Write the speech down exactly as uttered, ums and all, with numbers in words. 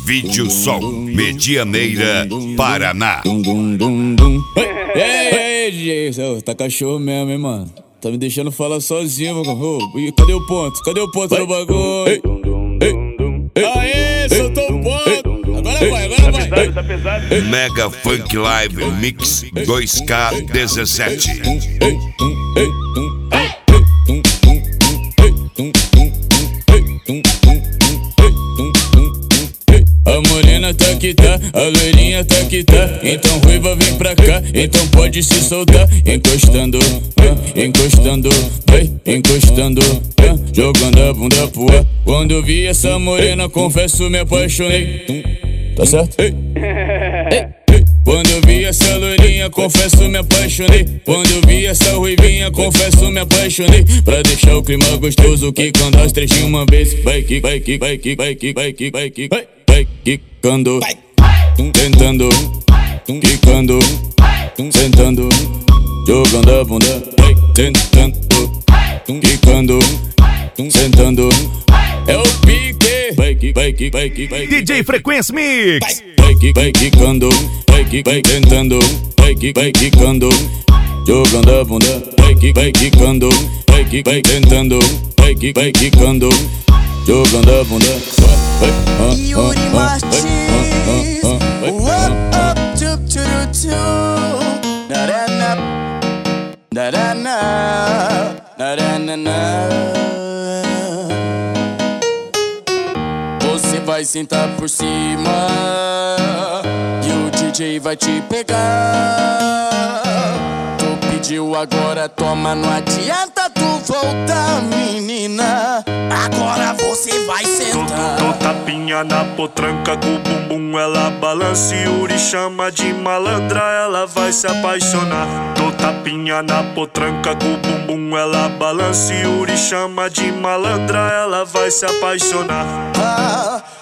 Vídeo Som, Medianeira, Paraná. Ei, ei, ei, D J, tá cachorro mesmo, hein, mano? Tá me deixando falar sozinho, mano. Oh, cadê o ponto? Cadê o ponto do bagulho? Ei, ei, aê, soltou o ponto. Agora vai, agora vai. Tá pesado, tá pesado. Mega Funk Live Mix dois K dezessete. A morena tá que tá, a loirinha tá que tá. Então ruiva vem pra cá, então pode se soltar. Encostando, vai, encostando, vai, encostando, vai, jogando a bunda pro ar. Quando eu vi essa morena, confesso me apaixonei. Tá certo? Ei. Ei. Quando eu vi essa loirinha, confesso me apaixonei. Quando eu vi essa ruivinha, confesso me apaixonei. Pra deixar o clima gostoso, quicando as três de uma vez. Vai que, vai que, vai que, vai que, vai que, vai que, vai, vai quicando, tentando, quicando, sentando, jogando a bunda, vai tentando, quicando, sentando. É o pique, vai que, vai que, vai que, vai que. D J Frequência Mix. Vai que, vai quicando, vai que, vai tentando, vai que, vai quicando, jogando a bunda, vai que, vai quicando, vai que, vai tentando, vai que, vai quicando, jogando a bunda. Yuri Martins, up, up, tup, tup, tup. Na-na-na, na-na-na, na-na-na. Você vai sentar por cima e o D J vai te pegar. Tu pediu agora, toma, não adianta tu voltar, menina. Agora você vai sentar. Dou tapinha na potranca com o bumbum, ela balança. Yuri chama de malandra, ela vai se apaixonar. Dou tapinha na potranca com o bumbum, ela balança. Yuri chama de malandra, ela vai se apaixonar. Ah,